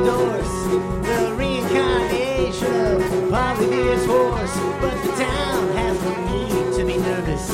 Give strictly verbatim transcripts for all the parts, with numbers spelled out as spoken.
endorse the reincarnation of Paul Revere's horse, but the town has no need to be nervous.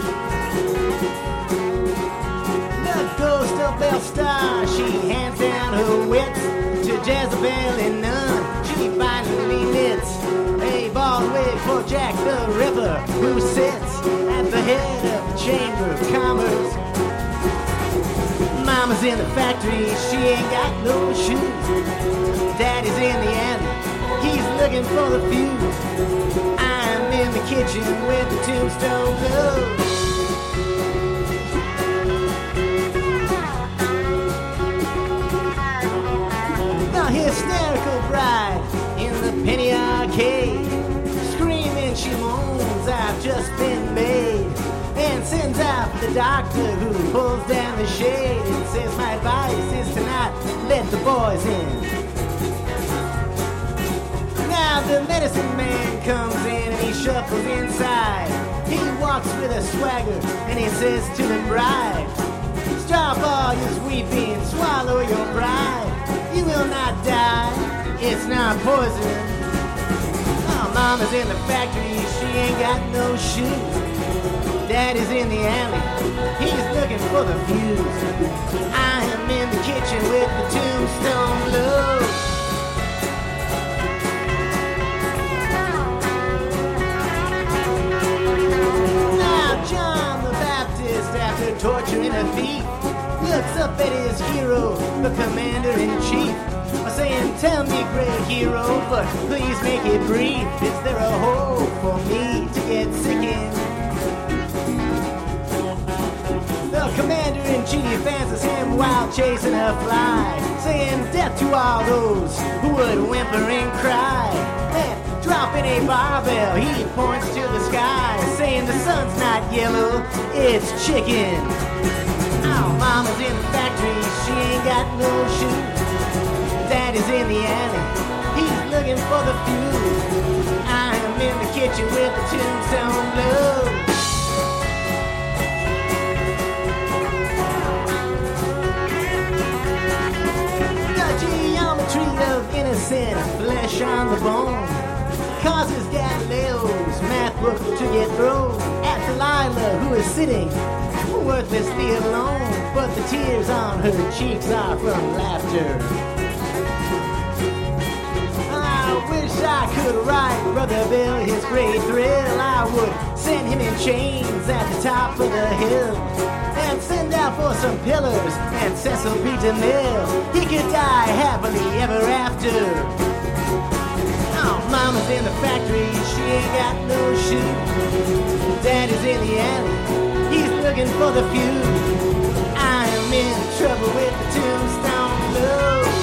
The ghost of Belle Star, she hands down her wits to Jezebel and Nun. She finally knits a bald wig for Jack the Ripper, who sits at the head of the Chamber of Commerce. Mama's in the factory, she ain't got no shoes. Daddy's in the alley, he's looking for the fuse. I'm in the kitchen with the tombstone blues. The hysterical bride in the penny arcade, screaming she moans, I've just been made, and sends out the doctor who pulls down the shade and says my advice is to not let the boys in. Now the medicine man comes in and he shuffles inside. He walks with a swagger and he says to the bride, stop all your weeping, swallow your pride. You will not die, it's not poison. Oh, mama's in the factory, she ain't got no shoes. Daddy's in the alley, he's looking for the fuse. I am in the kitchen with the tombstone blues. Now John the Baptist, after torturing a thief, looks up at his hero, the commander-in-chief, saying, tell me, great hero, but please make it brief. Is there a hole for me to get sick in? The commander-in-chief answers him while chasing a fly, saying, death to all those who would whimper and cry. Then, dropping a barbell, he points to the sky, saying, the sun's not yellow, it's chicken. Oh, mama's in the factory, she ain't got no shoes. Daddy's in the alley, he's looking for the fuse. I am in the kitchen with the tombstone blues. The geometry of innocent flesh on the bone causes Galileo's math book to get thrown at Delilah, who is sitting worthlessly alone, but the tears on her cheeks are from laughter. I wish I could write Brother Bill his great thrill. I would send him in chains at the top of the hill and send out for some pillars and Cecil B. DeMille. He could die happily ever after. Oh, mama's in the factory, she ain't got no shoes. Daddy's in the alley, he's looking for the fuse. I am in trouble with the tombstone blues.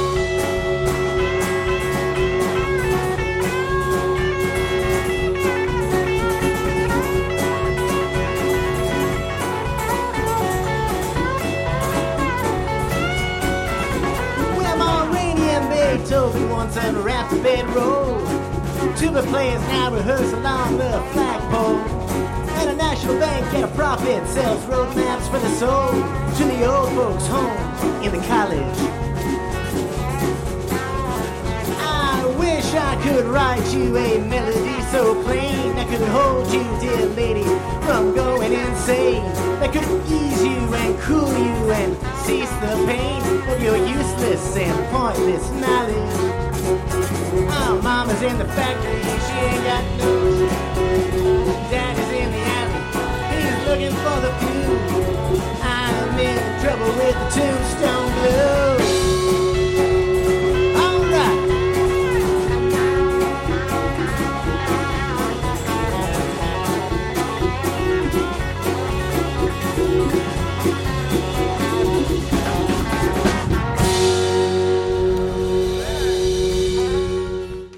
Beethoven once unwrapped a bedroll. Tuba players now rehearse along the flagpole. And a national bank and a profit sells roadmaps for the soul to the old folks home in the college. I wish I could write you a melody so plain that could hold you, dear lady, from going insane, that could ease you and cool you and cease the pain of your useless and pointless knowledge. Oh, mama's in the factory, she ain't got no